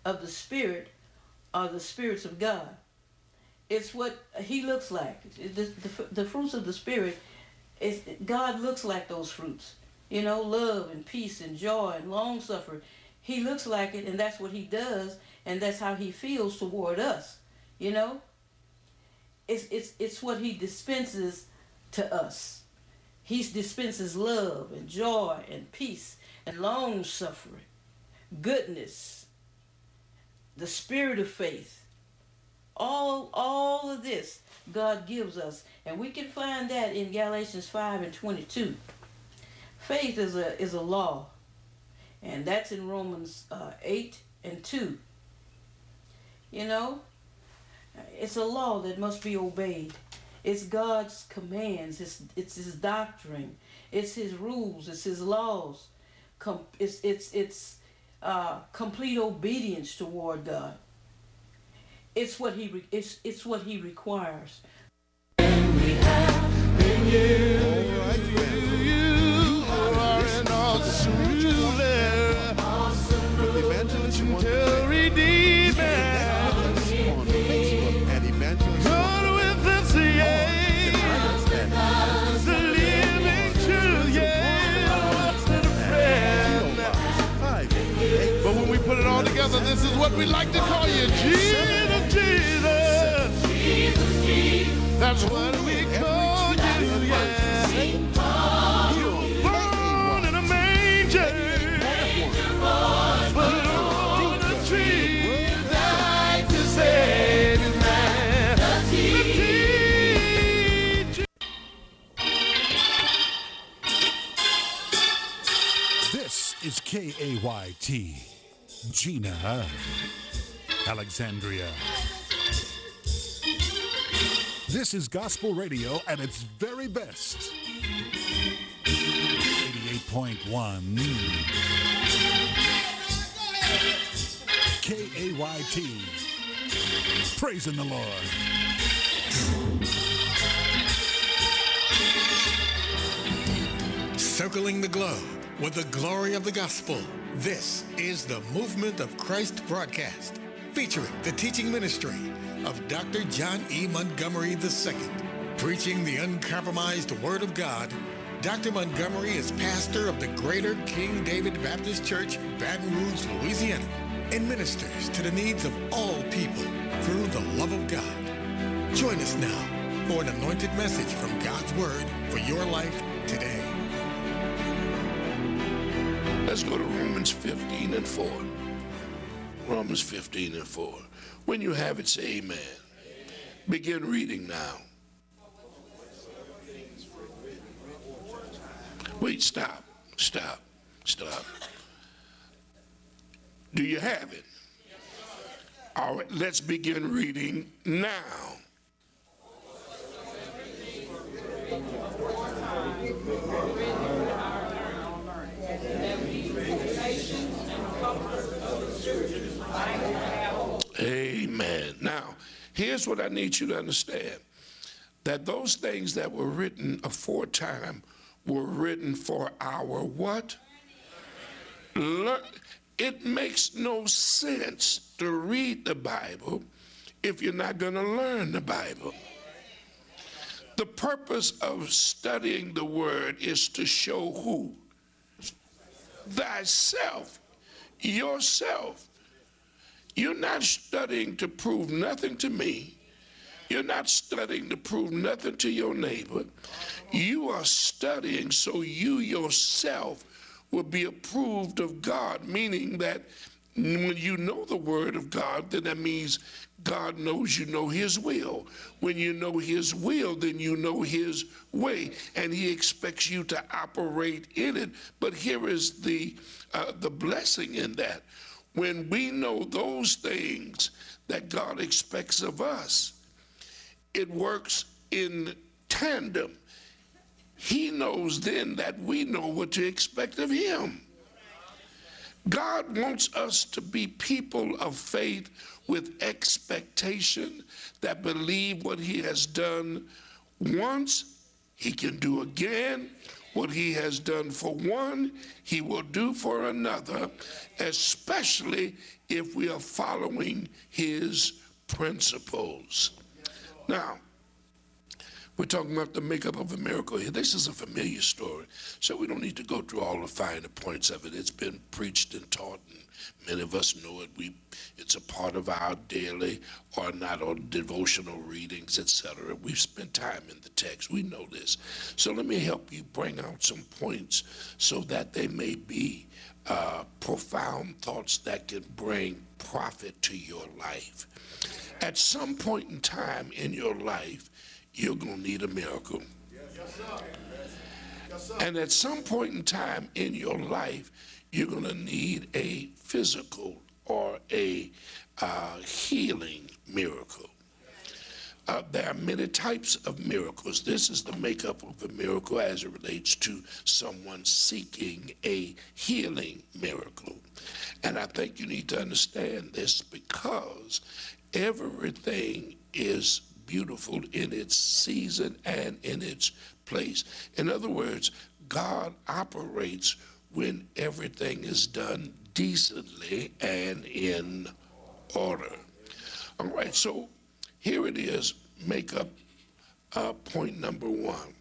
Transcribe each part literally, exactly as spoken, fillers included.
of the Spirit are the spirits of God. It's what He looks like. The, the, the fruits of the Spirit, is God looks like those fruits. You know, love and peace and joy and long suffering. He looks like it, and that's what He does, and that's how He feels toward us. You know, it's it's it's what He dispenses to us. He dispenses love and joy and peace and long suffering, goodness, the spirit of faith. All all of this God gives us, and we can find that in Galatians five and twenty-two. Faith is a is a law, and that's in Romans uh, eight and two. You know, it's a law that must be obeyed. It's God's commands. It's, it's His doctrine. It's His rules. It's His laws. Com- it's it's it's uh, complete obedience toward God. It's what He re- it's it's what He requires. And we have been you. All right, family. You are an awesome ruler. Awesome ruler. Evangelist to redeem on Facebook and Evangelist. God with us, yeah. The living truth, yeah. The friend. But when we put it all together, this is what we like to call you, Jesus, Jesus. Jesus, Jesus. That's what we call you, yeah. Born in a manger. Put on a tree. Died to save His man. This is K A Y T, Gina, Alexandria. This is gospel radio at its very best. eighty-eight point one K A Y T, praising the Lord. Circling the globe with the glory of the gospel. This is the Movement of Christ broadcast, featuring the teaching ministry of Doctor John E. Montgomery the Second. Preaching the uncompromised Word of God, Doctor Montgomery is pastor of the Greater King David Baptist Church, Baton Rouge, Louisiana, and ministers to the needs of all people through the love of God. Join us now for an anointed message from God's Word for your life today. Let's go to Romans fifteen and four. Romans fifteen and four. When you have it, say amen. Amen. Begin reading now. Wait, stop, stop, stop. Do you have it? All right, let's begin reading now. Amen. Now, here's what I need you to understand. That those things that were written aforetime were written for our what? Learn. It makes no sense to read the Bible if you're not going to learn the Bible. The purpose of studying the Word is to show who? Thyself, yourself. You're not studying to prove nothing to me. You're not studying to prove nothing to your neighbor. You are studying so you yourself will be approved of God, meaning that when you know the Word of God, then that means God knows you know His will. When you know His will, then you know His way, and He expects you to operate in it. But here is the uh, the blessing in that. When we know those things that God expects of us, it works in tandem. He knows then that we know what to expect of Him. God wants us to be people of faith with expectation that believe what He has done once, He can do again. What he has done for one, he will do for another, especially if we are following his principles. Now, we're talking about the makeup of a miracle here. This is a familiar story, so we don't need to go through all the finer points of it. It's been preached and taught, and many of us know it. We, it's a part of our daily or not or devotional readings, et cetera. We've spent time in the text. We know this. So let me help you bring out some points so that they may be uh, profound thoughts that can bring profit to your life. At some point in time in your life, you're going to need a miracle. Yes, sir. Yes, sir. And at some point in time in your life, you're going to need a physical or a uh, healing miracle. Uh, there are many types of miracles. This is the makeup of a miracle as it relates to someone seeking a healing miracle. And I think you need to understand this because everything is beautiful in its season and in its place. In other words, God operates when everything is done decently and in order. All right, so here it is, make up uh, point number one.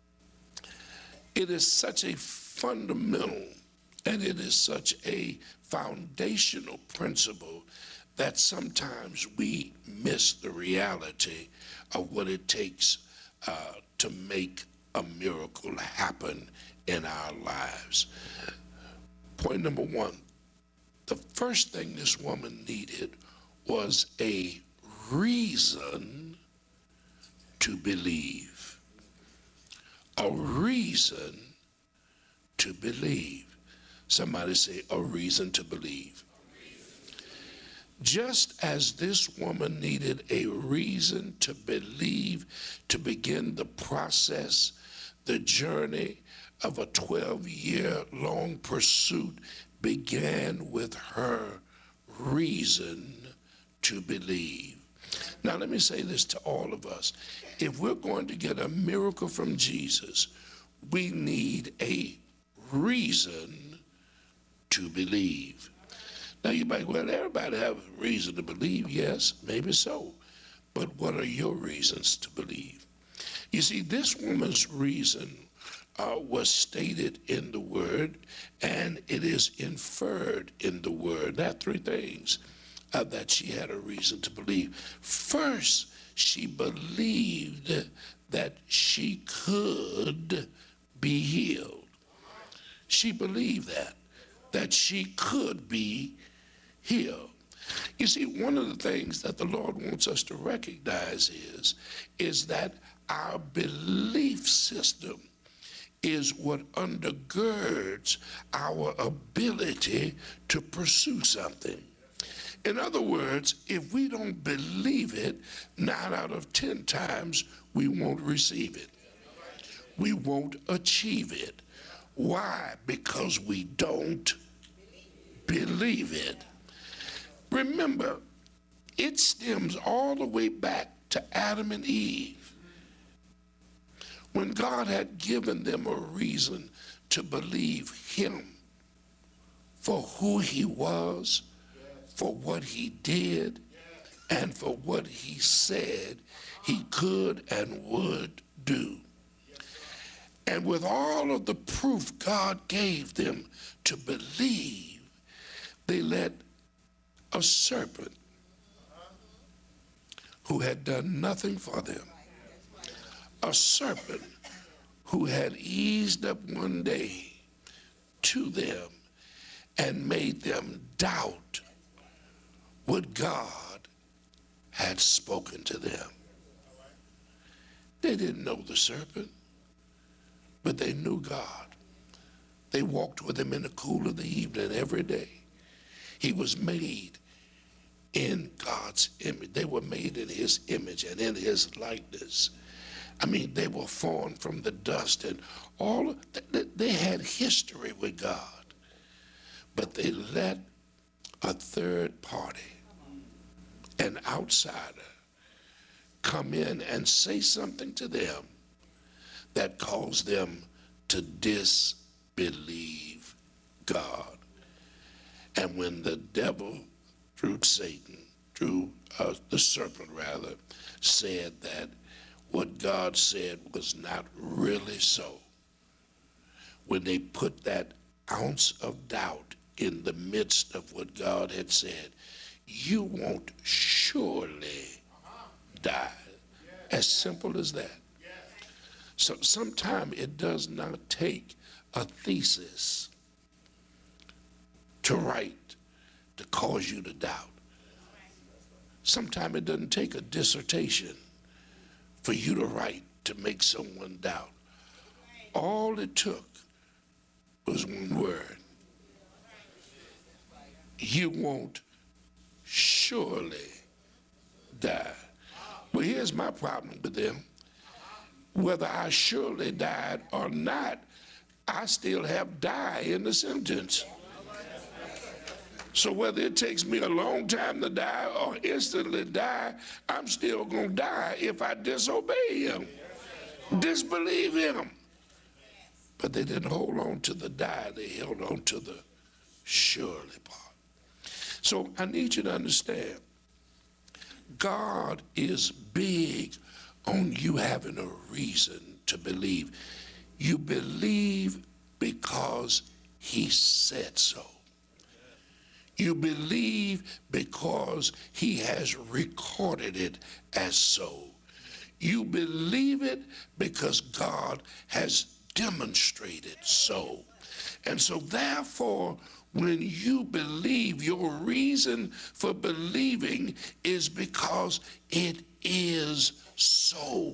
It is such a fundamental and it is such a foundational principle that sometimes we miss the reality of what it takes uh, to make a miracle happen in our lives. Point number one, the first thing this woman needed was a reason to believe. A reason to believe. Somebody say, a reason to believe. Just as this woman needed a reason to believe to begin the process, the journey of a twelve-year-long pursuit began with her reason to believe. Now, let me say this to all of us. If we're going to get a miracle from Jesus, we need a reason to believe. Now, you might, well, everybody have a reason to believe. Yes, maybe so. But what are your reasons to believe? You see, this woman's reason uh, was stated in the Word, and it is inferred in the Word. There are three things uh, that she had a reason to believe. First, she believed that she could be healed. She believed that, that she could be healed. You see, one of the things that the Lord wants us to recognize is, is that our belief system is what undergirds our ability to pursue something. In other words, if we don't believe it, nine out of ten times we won't receive it. We won't achieve it. Why? Because we don't believe it. Remember, it stems all the way back to Adam and Eve, when God had given them a reason to believe him for who he was, for what he did, and for what he said he could and would do. And with all of the proof God gave them to believe, they let a serpent who had done nothing for them, a serpent who had eased up one day to them and made them doubt what God had spoken to them. They didn't know the serpent, but they knew God. They walked with him in the cool of the evening every day. He was made in God's image. They were made in his image and in his likeness. I mean, they were formed from the dust, and all of, they had history with God. But they let a third party, an outsider, come in and say something to them that caused them to disbelieve God. And when the devil, through Satan, through uh, the serpent rather, said that what God said was not really so, when they put that ounce of doubt in the midst of what God had said, you won't surely die. As simple as that. So sometimes it does not take a thesis to write to cause you to doubt. Sometimes it doesn't take a dissertation for you to write to make someone doubt. All it took was one word. You won't surely die. Well, here's my problem with them. Whether I surely died or not, I still have die in the sentence. So whether it takes me a long time to die or instantly die, I'm still going to die if I disobey him, disbelieve him. But they didn't hold on to the die, they held on to the surely part. So I need you to understand, God is big on you having a reason to believe. You believe because he said so. You believe because he has recorded it as so. You believe it because God has demonstrated so. And so therefore, when you believe, your reason for believing is because it is so.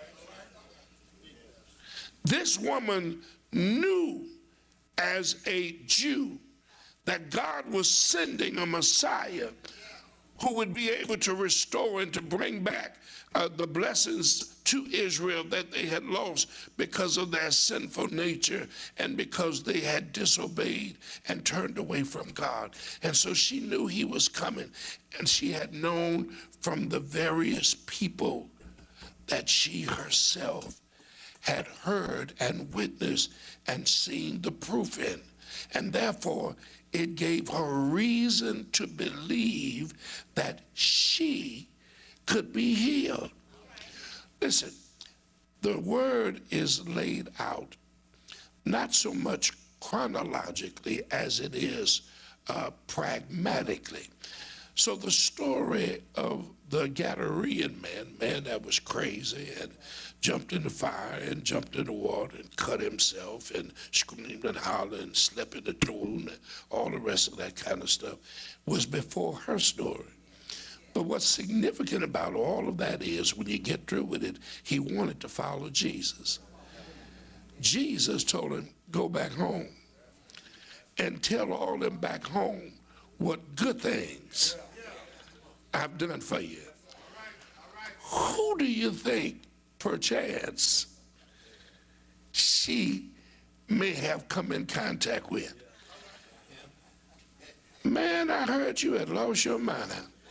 This woman knew as a Jew that God was sending a Messiah who would be able to restore and to bring back uh, the blessings to Israel that they had lost because of their sinful nature and because they had disobeyed and turned away from God. And so she knew he was coming, and she had known from the various people that she herself had heard and witnessed and seen the proof in. And therefore, it gave her reason to believe that she could be healed. Listen, the word is laid out not so much chronologically as it is uh, pragmatically. So the story of the Gadarene man, man that was crazy and jumped in the fire and jumped in the water and cut himself and screamed and hollered and slept in the tomb and all the rest of that kind of stuff, was before her story. But what's significant about all of that is when you get through with it, he wanted to follow Jesus. Jesus told him, go back home and tell all them back home what good things I've done for you. Who do you think, perchance, she may have come in contact with? Man, I heard you had lost your mind.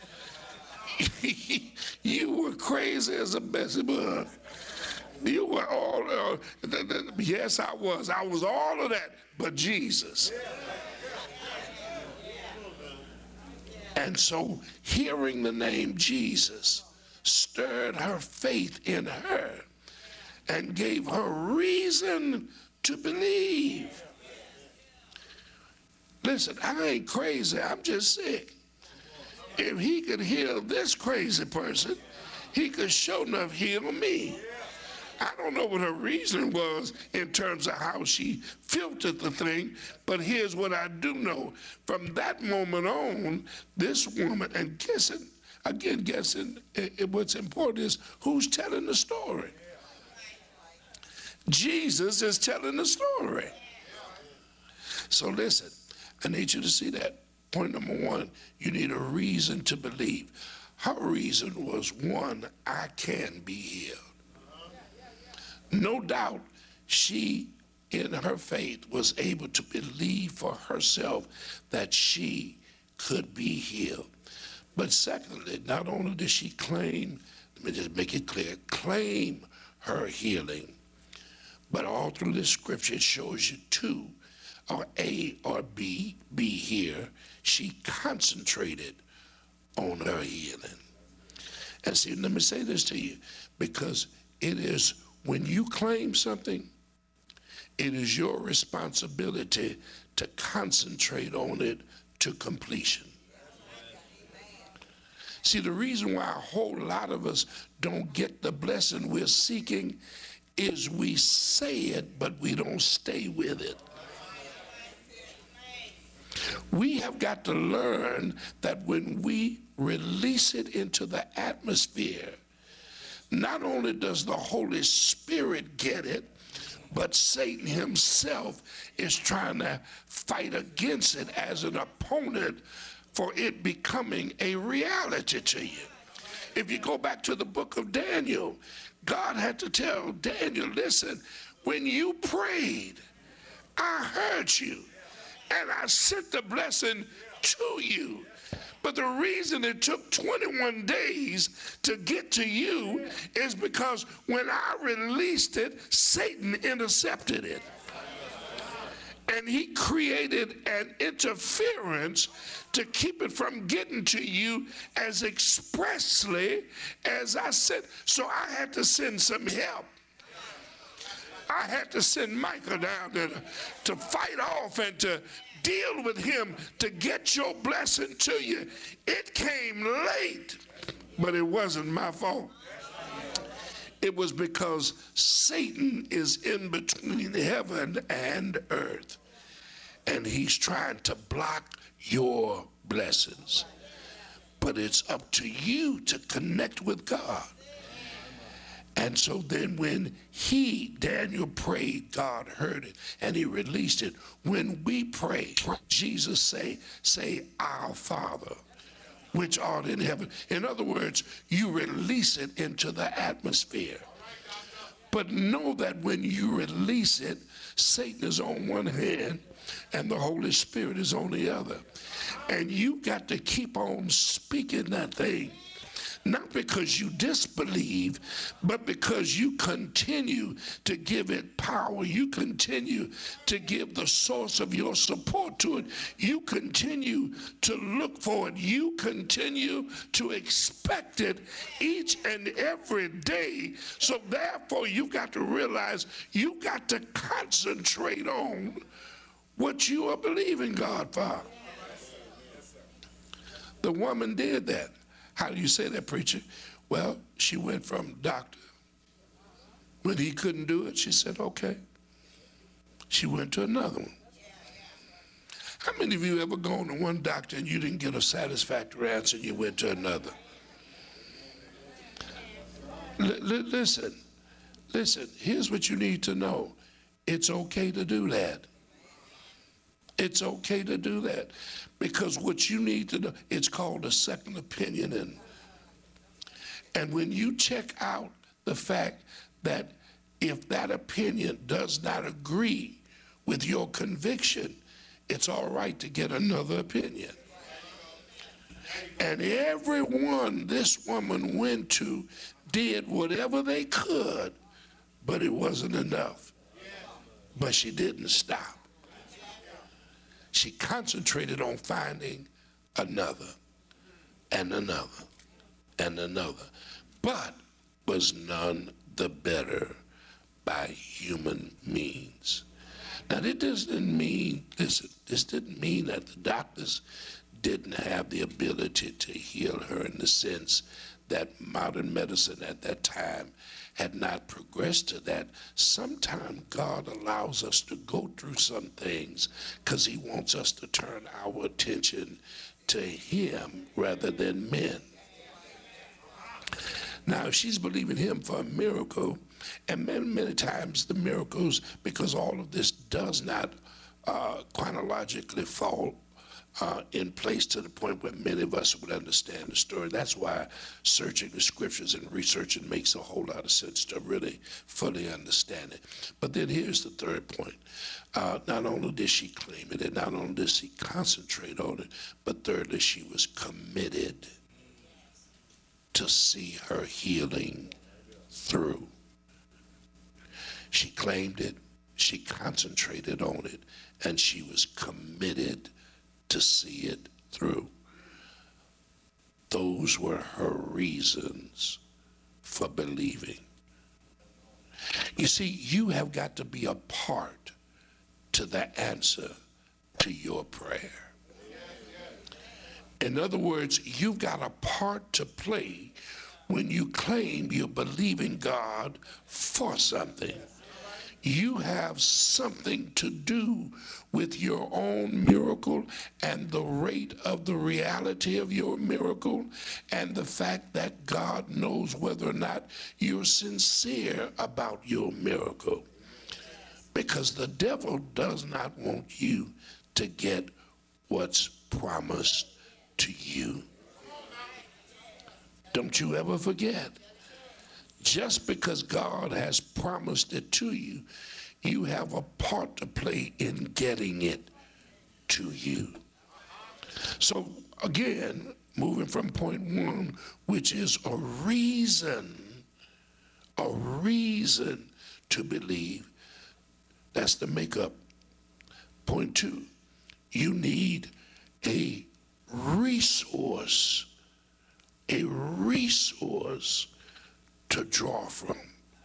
You were crazy as a Beelzebub. You were all, uh, th- th- yes, I was. I was all of that, but Jesus. And so hearing the name Jesus stirred her faith in her and gave her reason to believe. Listen, I ain't crazy, I'm just sick. If he could heal this crazy person, he could sure enough heal me. I don't know what her reason was in terms of how she filtered the thing, but here's what I do know. From that moment on, this woman, and guessing, again, guessing, it, it, what's important is who's telling the story. Jesus is telling the story. So listen, I need you to see that. Point number one, you need a reason to believe. Her reason was, one, I can be healed. No doubt she, in her faith, was able to believe for herself that she could be healed. But secondly, not only did she claim, let me just make it clear, claim her healing, But all through this scripture, it shows you two, or A or B, B here, she concentrated on her healing. And see, let me say this to you, because it is when you claim something, it is your responsibility to concentrate on it to completion. See, the reason why a whole lot of us don't get the blessing we're seeking is we say it, but we don't stay with it. We have got to learn that when we release it into the atmosphere, not only does the Holy Spirit get it, but Satan himself is trying to fight against it as an opponent for it becoming a reality to you. If you go back to the book of Daniel, God had to tell Daniel, listen, when you prayed, I heard you, and I sent the blessing to you. But the reason it took twenty-one days to get to you is because when I released it, Satan intercepted it. And he created an interference to keep it from getting to you as expressly as I said. So I had to send some help. I had to send Michael down there to, to fight off and to deal with him to get your blessing to you. It came late, but it wasn't my fault. It was because Satan is in between heaven and earth, and he's trying to block your blessings. But it's up to you to connect with God. And so then when he, Daniel, prayed, God heard it, and he released it. When we pray, Jesus say, say, our Father, which art in heaven. In other words, you release it into the atmosphere. But know that when you release it, Satan is on one hand and the Holy Spirit is on the other. And you got to keep on speaking that thing. Not because you disbelieve, but because you continue to give it power. You continue to give the source of your support to it. You continue to look for it. You continue to expect it each and every day. So therefore, you've got to realize you've got to concentrate on what you are believing God for. The woman did that. How do you say that, preacher? Well, she went from doctor. When he couldn't do it, she said, okay. She went to another one. How many of you ever gone to one doctor and you didn't get a satisfactory answer and you went to another? L- l- listen, listen, here's what you need to know. It's okay to do that. It's okay to do that, because what you need to know, it's called a second opinion. And, and when you check out the fact that if that opinion does not agree with your conviction, it's all right to get another opinion. And everyone this woman went to did whatever they could, but it wasn't enough. But she didn't stop. She concentrated on finding another and another and another, but was none the better by human means. Now, this doesn't mean, listen, this didn't mean that the doctors didn't have the ability to heal her, in the sense that modern medicine at that time had not progressed to that. Sometimes God allows us to go through some things because he wants us to turn our attention to him rather than men. Now, if she's believing him for a miracle, and many, many times the miracles, because all of this does not uh, chronologically fall Uh, in place to the point where many of us would understand the story. That's why searching the scriptures and researching makes a whole lot of sense to really fully understand it. But then here's the third point. Uh, not only did she claim it, and not only did she concentrate on it, but thirdly, she was committed to see her healing through. She claimed it, she concentrated on it, and she was committed to see it through. Those were her reasons for believing. You see, you have got to be a part to the answer to your prayer. In other words, you've got a part to play when you claim you're believing God for something. You have something to do with your own miracle and the rate of the reality of your miracle and the fact that God knows whether or not you're sincere about your miracle. Because the devil does not want you to get what's promised to you. Don't you ever forget. Just because God has promised it to you, you have a part to play in getting it to you. So again, moving from point one, which is a reason, a reason to believe. That's the makeup. Point two, you need a resource, a resource to draw from.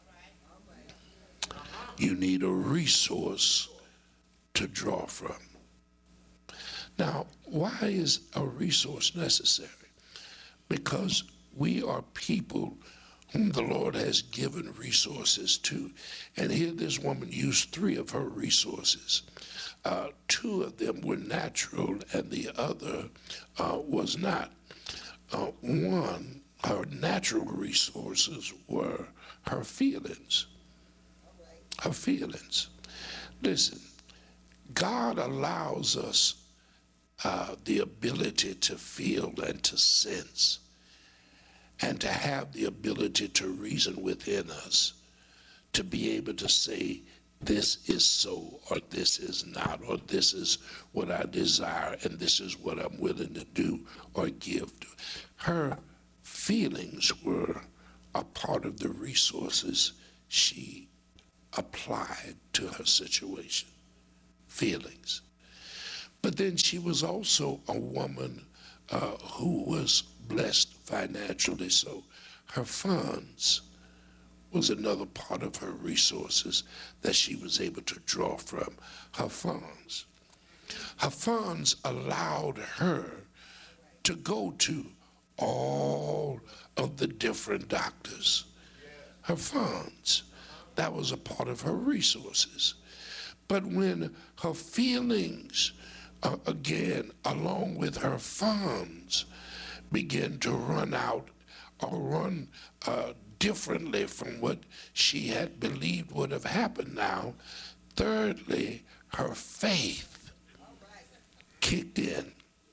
You need a resource to draw from. Now, why is a resource necessary? Because we are people whom the Lord has given resources to. And here this woman used three of her resources. Uh, two of them were natural and the other uh, was not. Uh, one, her natural resources were her feelings. Her feelings. Listen, God allows us uh, the ability to feel and to sense and to have the ability to reason within us, to be able to say, this is so, or this is not, or this is what I desire, and this is what I'm willing to do or give to. Her feelings were a part of the resources she applied to her situation. Feelings. But then she was also a woman uh, who was blessed financially, so her funds was another part of her resources that she was able to draw from. Her funds. Her funds allowed her to go to all of the different doctors. Her funds, that was a part of her resources. But when her feelings, uh, again, along with her funds, began to run out or run uh, differently from what she had believed would have happened now, thirdly, her faith kicked in.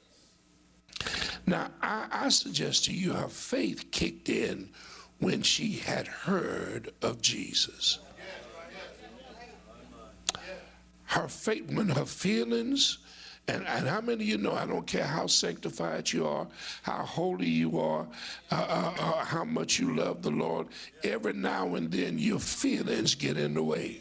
Now, I, I suggest to you her faith kicked in when she had heard of Jesus. Her faith, when her feelings, and, and how many of you know, I don't care how sanctified you are, how holy you are, uh, uh, uh, how much you love the Lord, every now and then your feelings get in the way.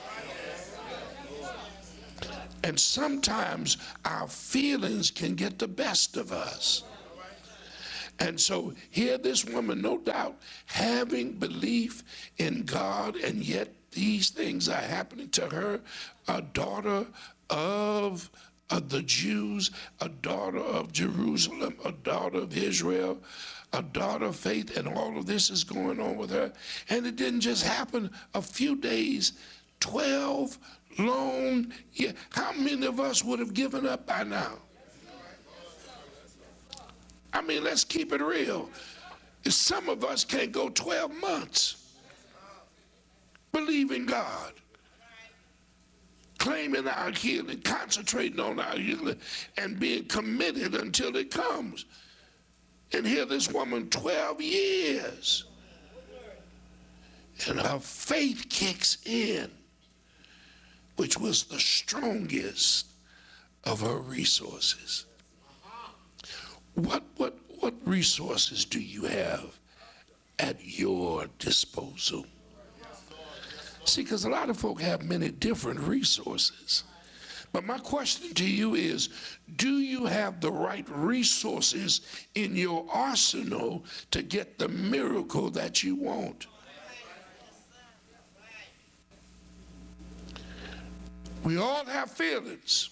And sometimes our feelings can get the best of us. And so here this woman, no doubt, having belief in God, and yet these things are happening to her, a daughter of, of the Jews, a daughter of Jerusalem, a daughter of Israel, a daughter of faith, and all of this is going on with her. And it didn't just happen a few days, twelve long years. How many of us would have given up by now? I mean, let's keep it real. Some of us can't go twelve months believing God, claiming our healing, concentrating on our healing, and being committed until it comes. And here this woman, twelve years, and her faith kicks in, which was the strongest of her resources. What, what, what resources do you have at your disposal? See, because a lot of folk have many different resources. But my question to you is, do you have the right resources in your arsenal to get the miracle that you want? We all have feelings,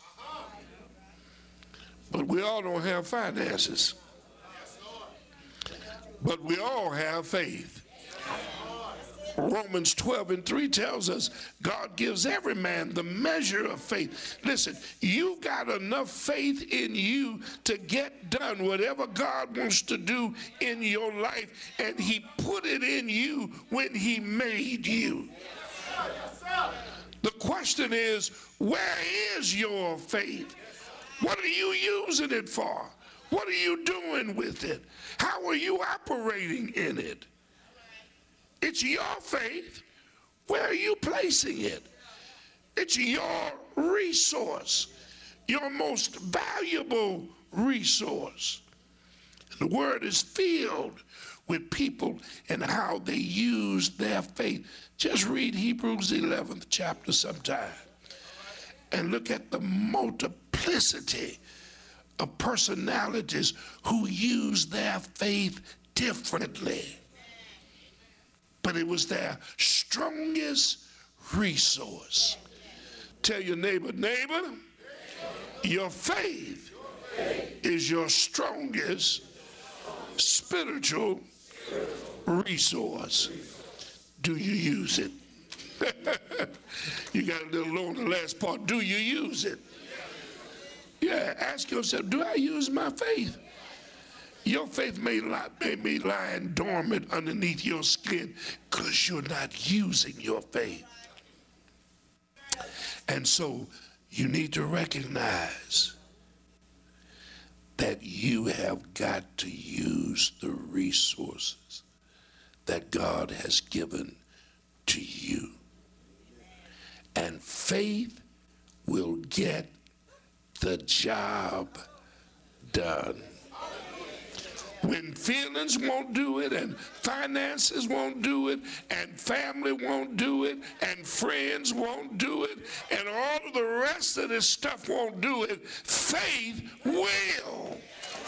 but we all don't have finances. But we all have faith. Romans twelve and three tells us God gives every man the measure of faith. Listen, you've got enough faith in you to get done whatever God wants to do in your life, and he put it in you when he made you. The question is, where is your faith? What are you using it for? What are you doing with it? How are you operating in it? It's your faith. Where are you placing it? It's your resource, your most valuable resource. And the word is filled with people and how they use their faith. Just read Hebrews eleventh chapter sometime and look at the multiplicity of personalities who use their faith differently. But it was their strongest resource. Tell your neighbor, neighbor, your faith is your strongest spiritual resource. Do you use it? You got a little low on the last part. Do you use it? Yeah, ask yourself, do I use my faith? Your faith may, lie, may be lying dormant underneath your skin because you're not using your faith. And so you need to recognize that you have got to use the resources that God has given to you. And faith will get the job done. When feelings won't do it, and finances won't do it, and family won't do it, and friends won't do it, and all of the rest of this stuff won't do it, faith will.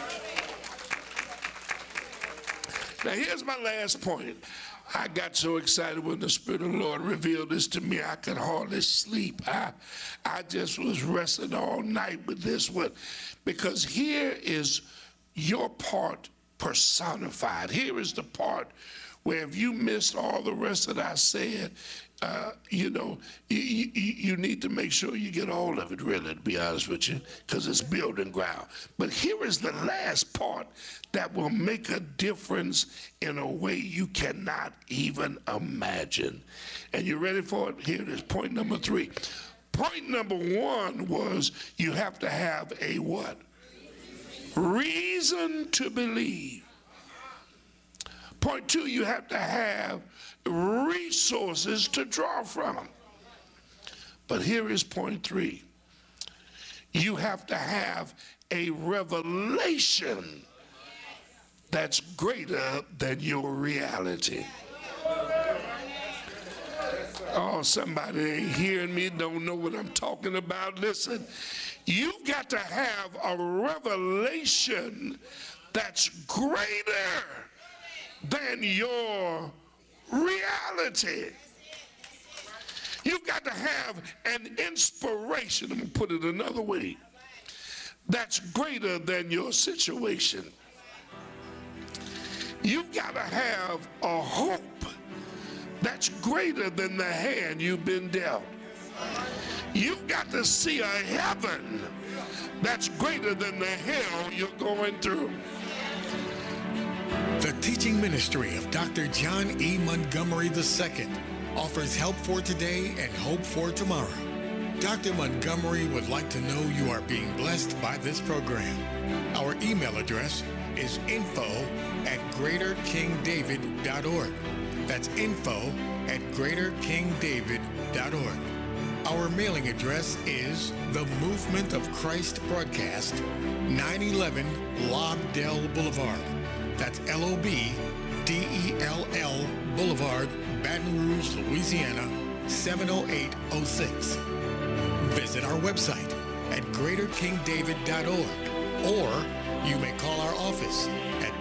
Now here's my last point. I got so excited when the Spirit of the Lord revealed this to me, I could hardly sleep. I, I just was wrestling all night with this one, because here is your part personified. Here is the part where if you missed all the rest that I said, uh, you know, you, you, you need to make sure you get all of it, really, to be honest with you, because it's building ground. But here is the last part that will make a difference in a way you cannot even imagine. And you ready for it? Here it is, point number three. Point number one was you have to have a what? Reason to believe. Point two, you have to have resources to draw from. But here is point three. You have to have a revelation that's greater than your reality. Oh, somebody ain't hearing me, don't know what I'm talking about. Listen, you've got to have a revelation that's greater than your reality. You've got to have an inspiration, I'm going to put it another way, that's greater than your situation. You've got to have a hope that's greater than the hand you've been dealt. You've got to see a heaven that's greater than the hell you're going through. The teaching ministry of Doctor John E. Montgomery the Second offers help for today and hope for tomorrow. Doctor Montgomery would like to know you are being blessed by this program. Our email address is info at greater king david dot org. That's info at greater king david dot org. Our mailing address is The Movement of Christ Broadcast, nine eleven Lobdell Boulevard. That's L O B D E L L Boulevard, Baton Rouge, Louisiana, seven oh eight oh six. Visit our website at greater king david dot org, or you may call our office